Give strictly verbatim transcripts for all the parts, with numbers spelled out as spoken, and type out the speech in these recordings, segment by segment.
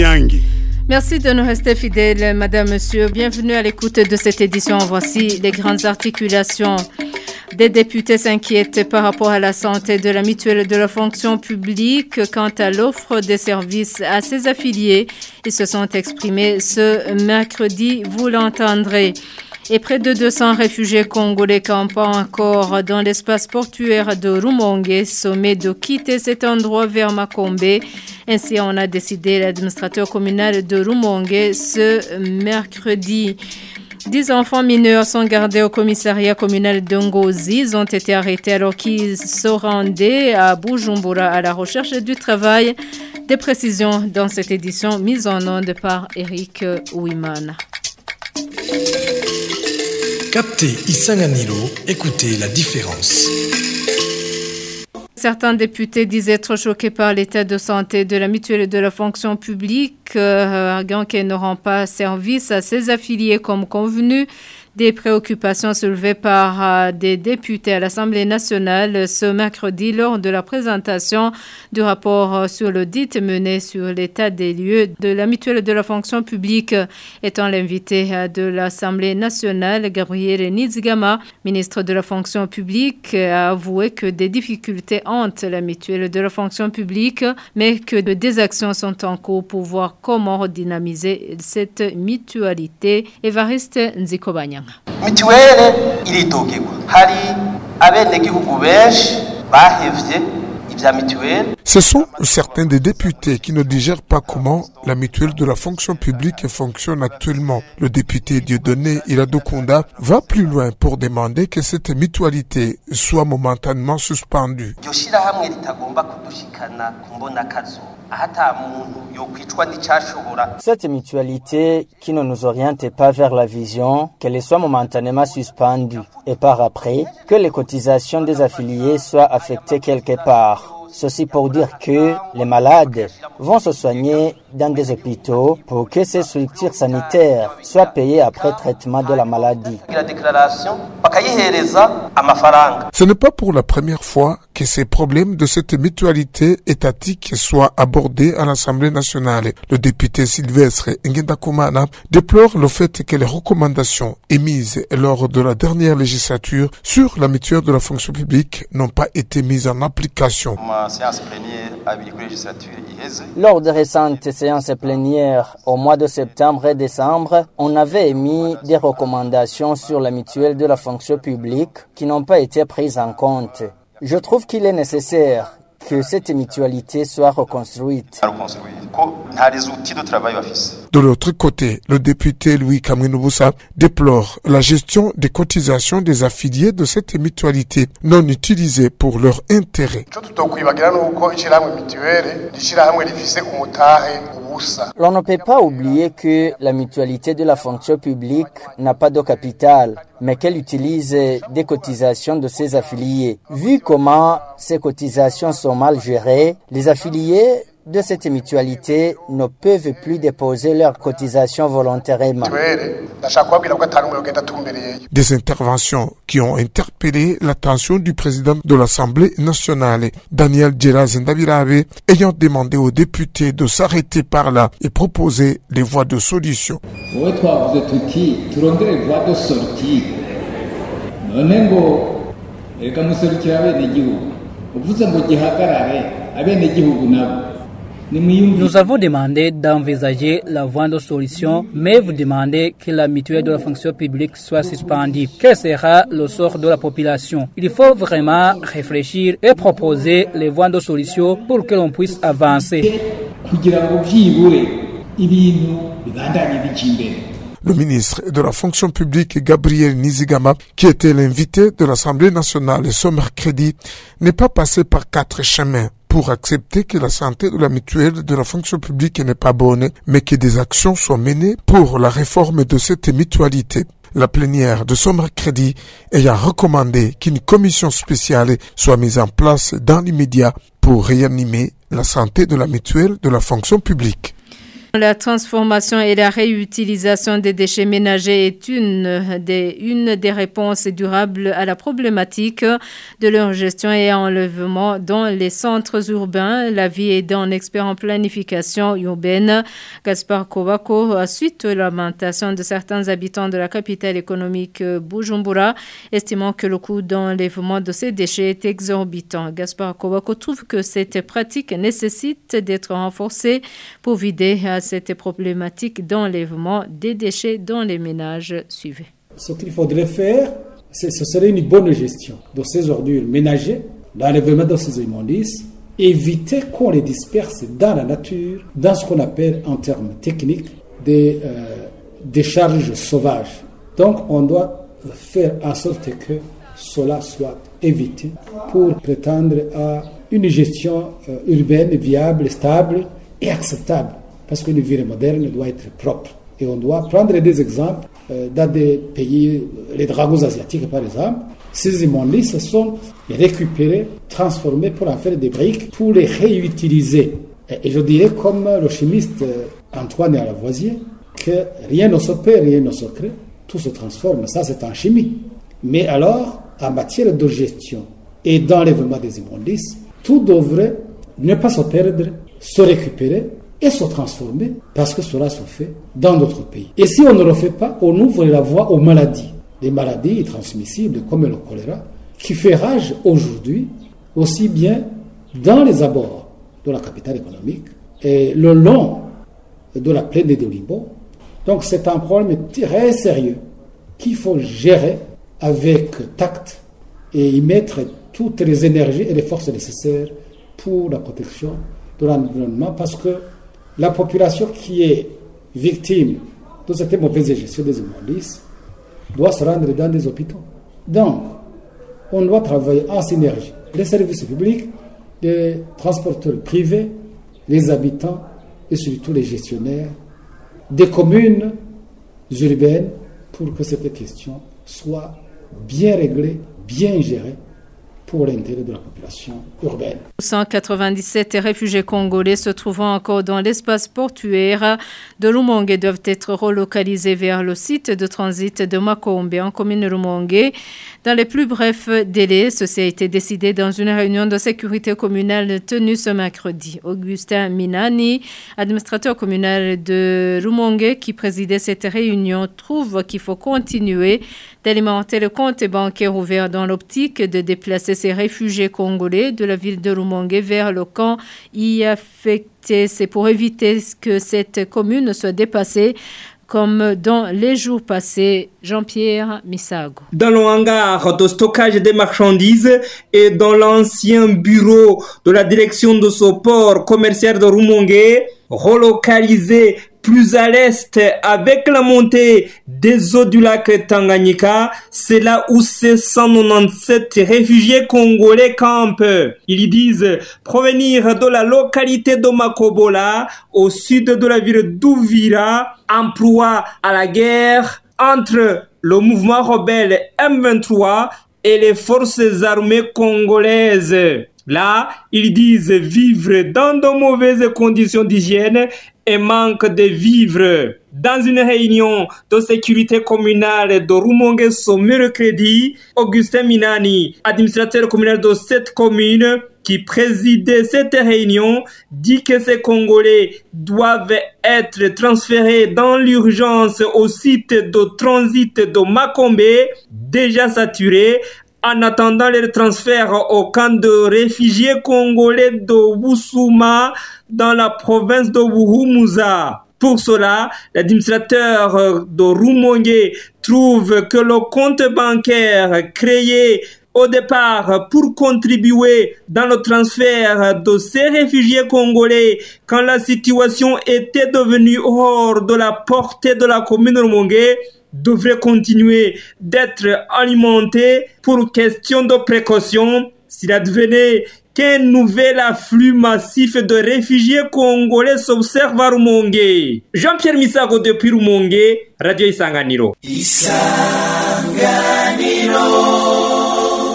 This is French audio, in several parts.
Inyangi. Merci de nous rester fidèles, Madame, Monsieur. Bienvenue à l'écoute de cette édition. Voici les grandes articulations. Des députés s'inquiètent par rapport à la santé de la mutuelle de la fonction publique quant à l'offre des services à ses affiliés. Ils se sont exprimés ce mercredi, vous l'entendrez. Et près de deux cents réfugiés congolais campent encore dans l'espace portuaire de Rumonge, sommés de quitter cet endroit vers Makombe. Ainsi, on a décidé l'administrateur communal de Rumonge ce mercredi. Dix enfants mineurs sont gardés au commissariat communal de Ngozi. Ils ont été arrêtés alors qu'ils se rendaient à Bujumbura à la recherche du travail. Des précisions dans cette édition mise en onde par Eric Ouimana. Captez Isanganilo, écoutez la différence. Certains députés disent être choqués par l'état de santé de la mutuelle et de la fonction publique, euh, qu'elle ne rend pas service à ses affiliés comme convenu. Des préoccupations soulevées par euh, des députés à l'Assemblée nationale ce mercredi lors de la présentation du rapport euh, sur l'audit mené sur l'état des lieux de la mutuelle de la fonction publique. Étant l'invité euh, de l'Assemblée nationale, Gabriel Nizigama, ministre de la fonction publique, a avoué que des difficultés hantent la mutuelle de la fonction publique, mais que des actions sont en cours pour voir comment redynamiser cette mutualité. Évariste Nzikobanya. Mituwele iritokegwa hari abenegihugu benshi bahevye ivya mituwele. Ce sont certains des députés qui ne digèrent pas comment la mutuelle de la fonction publique fonctionne actuellement. Le député Dieudonné Iradokunda va plus loin pour demander que cette mutualité soit momentanément suspendue. Cette mutualité qui ne nous oriente pas vers la vision, qu'elle soit momentanément suspendue et par après, que les cotisations des affiliés soient affectées quelque part. Ceci pour dire que les malades vont se soigner dans des hôpitaux pour que ces structures sanitaires soient payées après traitement de la maladie. Ce n'est pas pour la première fois que ces problèmes de cette mutualité étatique soient abordés à l'Assemblée nationale. Le député Sylvestre Ngendakumana déplore le fait que les recommandations émises lors de la dernière législature sur la mutuelle de la fonction publique n'ont pas été mises en application. Lors des récentes séances plénières au mois de septembre et décembre, on avait émis des recommandations sur la mutuelle de la fonction publique qui n'ont pas été prises en compte. Je trouve qu'il est nécessaire que cette mutualité soit reconstruite. De l'autre côté, le député Louis Kamwinubusa déplore la gestion des cotisations des affiliés de cette mutualité non utilisées pour leur intérêt. L'on ne peut pas oublier que la mutualité de la fonction publique n'a pas de capital, mais qu'elle utilise des cotisations de ses affiliés. Vu comment ces cotisations sont mal gérées, les affiliés de cette mutualité ne peuvent plus déposer leurs cotisations volontairement. Des interventions qui ont interpellé l'attention du président de l'Assemblée nationale, Daniel Djeraz Ndabirabe, ayant demandé aux députés de s'arrêter par là et proposer des voies de solution. Nous avons demandé d'envisager la voie de solution, mais vous demandez que la mutuelle de la fonction publique soit suspendue. Quel sera le sort de la population? Il faut vraiment réfléchir et proposer les voies de solution pour que l'on puisse avancer. Le ministre de la fonction publique, Gabriel Nizigama, qui était l'invité de l'Assemblée nationale ce mercredi, n'est pas passé par quatre chemins pour accepter que la santé de la mutuelle de la fonction publique n'est pas bonne, mais que des actions soient menées pour la réforme de cette mutualité. La plénière de ce mercredi ayant recommandé qu'une commission spéciale soit mise en place dans l'immédiat pour réanimer la santé de la mutuelle de la fonction publique. La transformation et la réutilisation des déchets ménagers est une des, une des réponses durables à la problématique de leur gestion et enlèvement dans les centres urbains. La vie est d'un expert en planification urbaine, Gaspard Kobako, suite aux lamentations de certains habitants de la capitale économique Bujumbura, estimant que le coût d'enlèvement de ces déchets est exorbitant. Gaspard Kobako trouve que cette pratique nécessite d'être renforcée pour vider cette problématique d'enlèvement des déchets dans les ménages. Suivez. Ce qu'il faudrait faire, c'est, ce serait une bonne gestion de ces ordures ménagères, l'enlèvement de ces immondices, éviter qu'on les disperse dans la nature, dans ce qu'on appelle en termes techniques des euh, décharges sauvages. Donc on doit faire en sorte que cela soit évité pour prétendre à une gestion euh, urbaine viable, stable et acceptable. Parce qu'une ville moderne doit être propre. Et on doit prendre des exemples euh, dans des pays, les dragons asiatiques par exemple. Ces immondices sont récupérés, transformés pour en faire des briques, pour les réutiliser. Et, et je dirais comme le chimiste euh, Antoine Lavoisier, que rien ne se perd, rien ne se crée, tout se transforme. Ça, c'est en chimie. Mais alors, en matière de gestion et d'enlèvement des immondices, tout devrait ne pas se perdre, se récupérer et se transformer, parce que cela se fait dans d'autres pays. Et si on ne le fait pas, on ouvre la voie aux maladies. Les maladies transmissibles comme le choléra, qui fait rage aujourd'hui, aussi bien dans les abords de la capitale économique et le long de la plaine de Limbo. Donc c'est un problème très sérieux qu'il faut gérer avec tact et y mettre toutes les énergies et les forces nécessaires pour la protection de l'environnement, parce que la population qui est victime de cette mauvaise gestion des immondices doit se rendre dans des hôpitaux. Donc, on doit travailler en synergie. Les services publics, les transporteurs privés, les habitants et surtout les gestionnaires des communes urbaines pour que cette question soit bien réglée, bien gérée pour l'intérêt de la population urbaine. cent quatre-vingt-dix-sept réfugiés congolais se trouvant encore dans l'espace portuaire de Rumongue doivent être relocalisés vers le site de transit de Makombe en commune Rumongue dans les plus brefs délais. Ceci a été décidé dans une réunion de sécurité communale tenue ce mercredi. Augustin Minani, administrateur communal de Rumongue qui présidait cette réunion, trouve qu'il faut continuer d'alimenter le compte bancaire ouvert dans l'optique de déplacer ces réfugiés congolais de la ville de Rumongue vers le camp y affecté. C'est pour éviter que cette commune soit dépassée comme dans les jours passés. Jean-Pierre Misago. Dans le hangar de stockage des marchandises et dans l'ancien bureau de la direction de ce port commercial de Rumongue, relocalisé plus à l'est avec la montée des eaux du lac Tanganyika, c'est là où ces cent quatre-vingt-dix-sept réfugiés congolais campent. Ils disent provenir de la localité de Makobola, au sud de la ville d'Uvira, en proie à la guerre entre le mouvement rebelle M vingt-trois et les forces armées congolaises. Là, ils disent vivre dans de mauvaises conditions d'hygiène et manque de vivres. Dans une réunion de sécurité communale de Rumongue ce mercredi, Augustin Minani, administrateur communal de cette commune, qui présidait cette réunion, dit que ces Congolais doivent être transférés dans l'urgence au site de transit de Makombe, déjà saturé, en attendant le transfert au camp de réfugiés congolais de Wusuma dans la province de Wuhumuza. Pour cela, l'administrateur de Rumongue trouve que le compte bancaire créé au départ pour contribuer dans le transfert de ces réfugiés congolais quand la situation était devenue hors de la portée de la commune Rumongue devrait continuer d'être alimenté pour question de précaution s'il advenait qu'un nouvel afflux massif de réfugiés congolais s'observe à Rumongue. Jean-Pierre Misago depuis Rumongue, Radio Isanganiro. Isanganiro.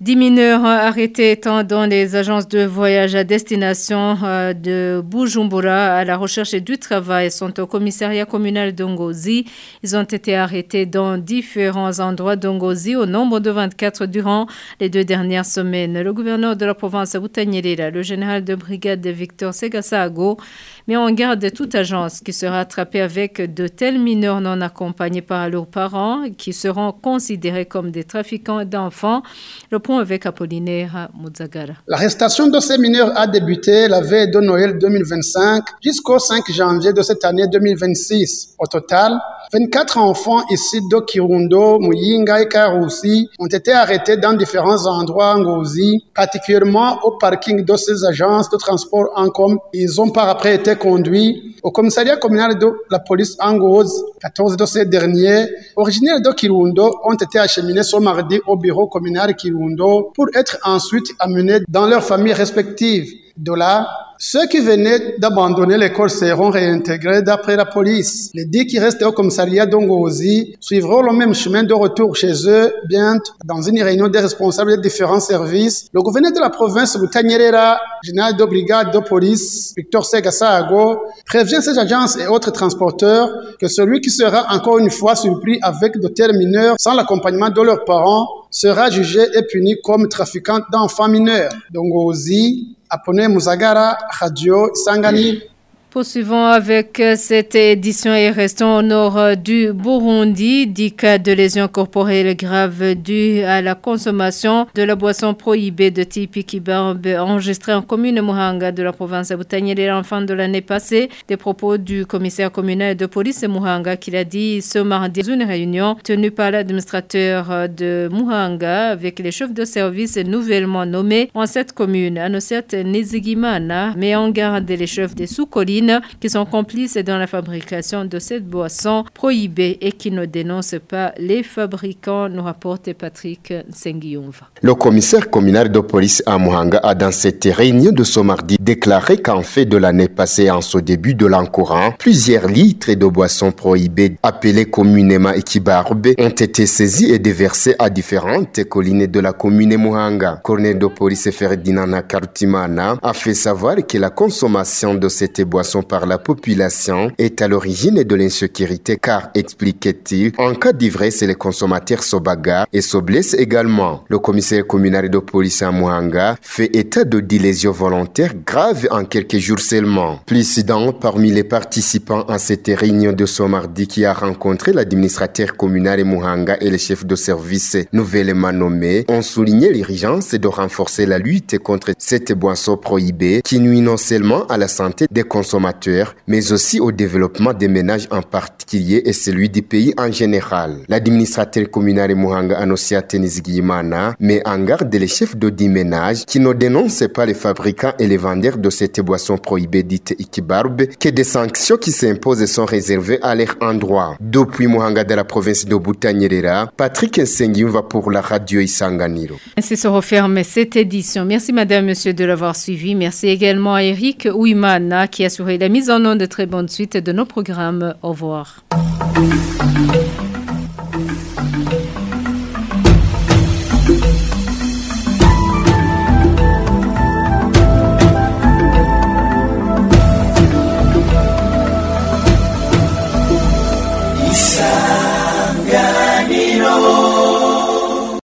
Dix mineurs arrêtés étant dans les agences de voyage à destination de Bujumbura à la recherche du travail sont au commissariat communal d'Ongozi. Ils ont été arrêtés dans différents endroits d'Ongozi au nombre de vingt-quatre durant les deux dernières semaines. Le gouverneur de la province Butanyerera, le général de brigade Victor Segasago, met en garde toute agence qui sera attrapée avec de tels mineurs non accompagnés par leurs parents qui seront considérés comme des trafiquants d'enfants. Le point avec Apollinaire Muzagara. L'arrestation de ces mineurs a débuté la veille de Noël deux mille vingt-cinq jusqu'au cinq janvier de cette année deux mille vingt-six. Au total, vingt-quatre enfants ici de Kirundo, Muyinga et Karusi ont été arrêtés dans différents endroits en Ngozi, particulièrement au parking de ces agences de transport en commun. Ils ont par après été conduits au commissariat communal de la police en Ngozi. quatorze de ces derniers, originaires de Kirundo, ont été acheminés ce mardi au bureau communal Kirundo pour être ensuite amenés dans leurs familles respectives. De là, ceux qui venaient d'abandonner l'école seront réintégrés d'après la police. Les dix qui restent au commissariat d'Ongozi suivront le même chemin de retour chez eux bientôt. Dans une réunion des responsables des différents services, le gouverneur de la province Butanyerera, général de brigade de police Victor Segasago, prévient ces agences et autres transporteurs que celui qui sera encore une fois surpris avec de tels mineurs sans l'accompagnement de leurs parents sera jugé et puni comme trafiquant d'enfants mineurs. D'Ongozi, Apone Muzagara, Radio Sangani. Poursuivons avec cette édition et restons au nord du Burundi. dix cas de lésions corporelles graves dues à la consommation de la boisson prohibée de type Ikibarbe enregistrée en commune Muhanga de la province de Butanyerera en fin de l'année passée. Des propos du commissaire communal de police de Muhanga qui l'a dit ce mardi dans une réunion tenue par l'administrateur de Muhanga avec les chefs de service nouvellement nommés en cette commune. Anosiat Nizigimana met en garde les chefs des sous-collines qui sont complices dans la fabrication de cette boisson prohibée et qui ne dénoncent pas les fabricants, nous rapporte Patrick Sengiumva. Le commissaire communal de police à Muhanga a dans cette réunion de ce mardi déclaré qu'en fait de l'année passée en ce début de l'an courant, plusieurs litres de boissons prohibées appelées communément Ikibarbe ont été saisis et déversés à différentes collines de la commune Muhanga. Colonel de police Ferdinand Karutimana a fait savoir que la consommation de cette boisson par la population est à l'origine de l'insécurité car, expliquait-il, en cas d'ivresse, les consommateurs se bagarrent et se blessent également. Le commissaire communal de police à Muhanga fait état de dix lésions volontaires graves en quelques jours seulement. Plus d'un parmi les participants à cette réunion de ce mardi qui a rencontré l'administrateur communal de Muhanga et les chefs de service nouvellement nommés ont souligné l'urgence de renforcer la lutte contre cette boisson prohibée qui nuit non seulement à la santé des consommateurs mais aussi au développement des ménages en particulier et celui du pays en général. L'administrateur communal de Muhanga, Anosia Tenizigimana, met en garde les chefs de dix ménages qui ne dénoncent pas les fabricants et les vendeurs de cette boisson prohibée dite Ikibarbe, que des sanctions qui s'imposent sont réservées à leur endroit. Depuis Muhanga de la province de Butanyerera, Patrick Nsengium va pour la radio Isanganiro. Ainsi se referme cette édition. Merci madame, monsieur de l'avoir suivi. Merci également à Eric Ouimana qui a assuré la mise en onde de très bonne suite de nos programmes. Au revoir.